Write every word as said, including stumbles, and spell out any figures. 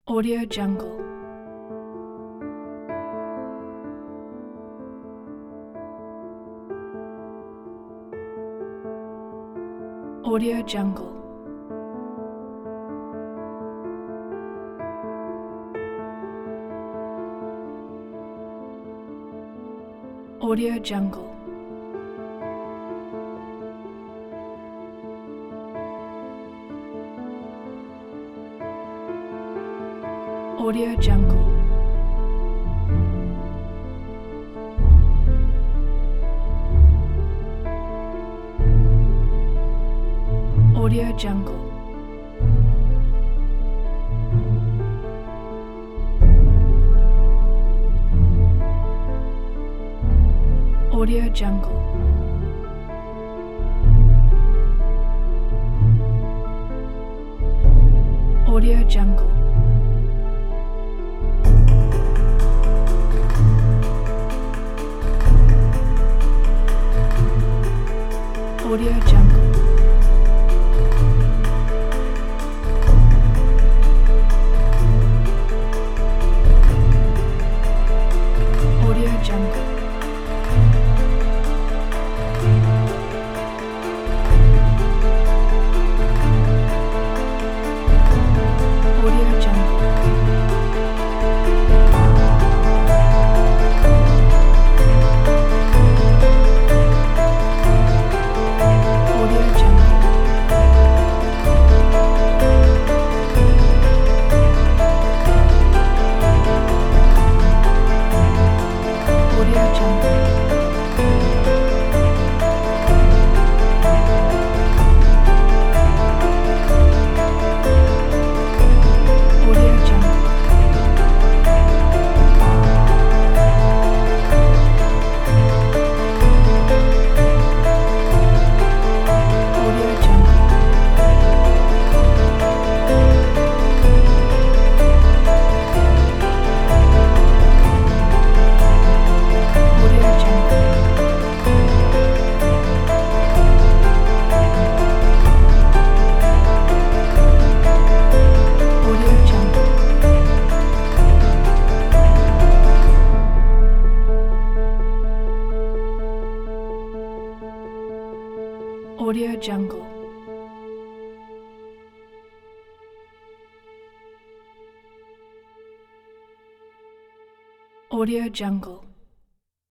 Audio Jungle. Audio Jungle. Audio Jungle. Audio Jungle. Audio Jungle. Audio Jungle. Audio Jungle. Audio Jungle. Audio Jungle. Audio Jungle. Audio Jungle. Audio Jungle. Audio Jungle. Audio Jungle. Audio Jungle. Audio Jungle. Audio Jungle. Audio Jungle.